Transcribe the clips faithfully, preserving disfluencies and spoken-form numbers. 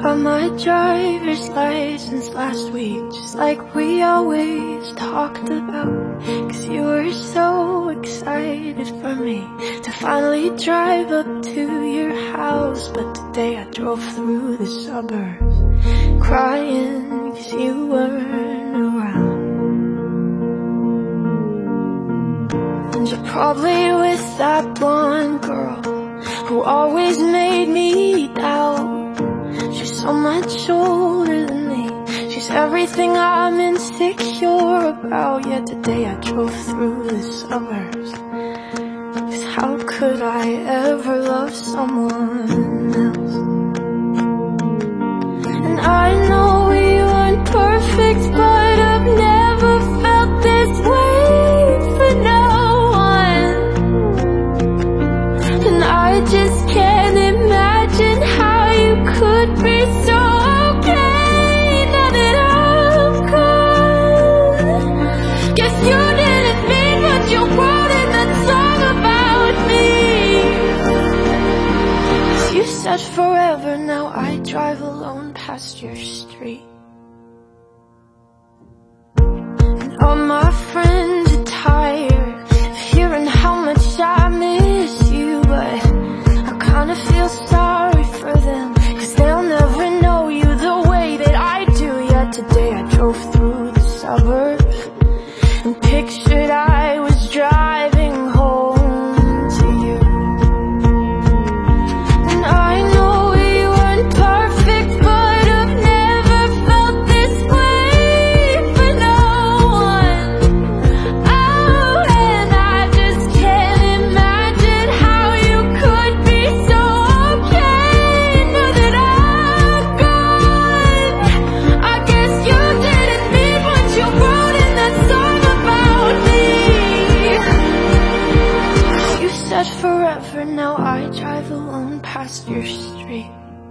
got my driver's license last week, just like we always talked about. Cause you were so excited for me to finally drive up to your house. But today I drove through the suburbs crying cause you weren't around. And you're probably with that blonde girl who always made me doubt. She's so much older than me, she's everything I'm insecure about. Yet today I drove through the suburbs, cause how could I ever love someone else? And I know we weren't perfect, but I've never felt this way for no one. And I just can't imagine how you could be so okay now that I'm gone. Guess you didn't mean what you wrote in that song about me. You said forever, now I drive alone past your street. And all my friends are tired of hearing how much I miss you, but I kinda feel sorry for them, cause they'll never know you the way that I do. Yet today I drove through the suburbs and pictured I was driving home to you. And I know we weren't perfect, but I've never felt this way for no one. Oh, and I just can't imagine how you could be so okay now that I'm gone. I guess you didn't mean what you wrote in that song about me. You said forever, now I drive alone past your street.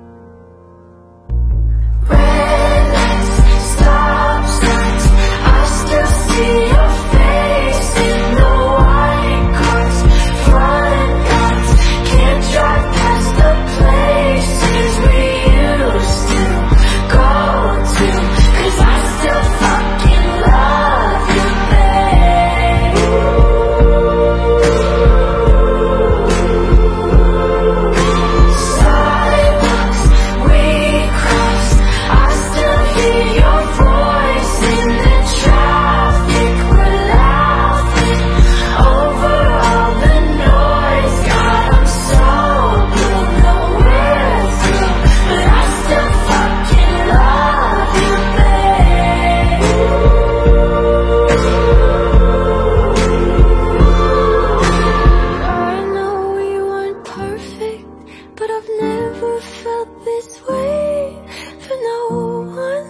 Red lights, stop signs, I still see your face in the white cars, front yards. Can't drive past the places we used to go to, cause I still fucking love you, babe. Sidewalks we crossed, I still hear your voice in the traffic. We're laughing over all the noise. God, I'm so blue, no we're through, but I still fucking love you, babe. I know we weren't perfect, but I've never felt this way for no one.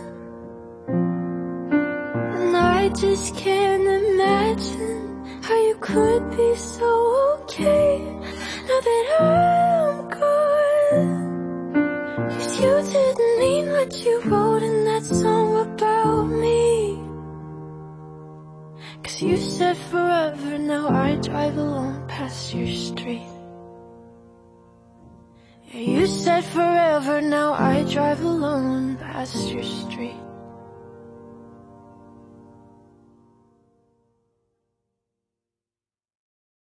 And I just can't imagine how you could be so okay now that I'm gone. Cause you didn't mean what you wrote in that song about me. Cause you said forever, now I drive alone past your street. Yeah, you said forever, now I drive alone past your street.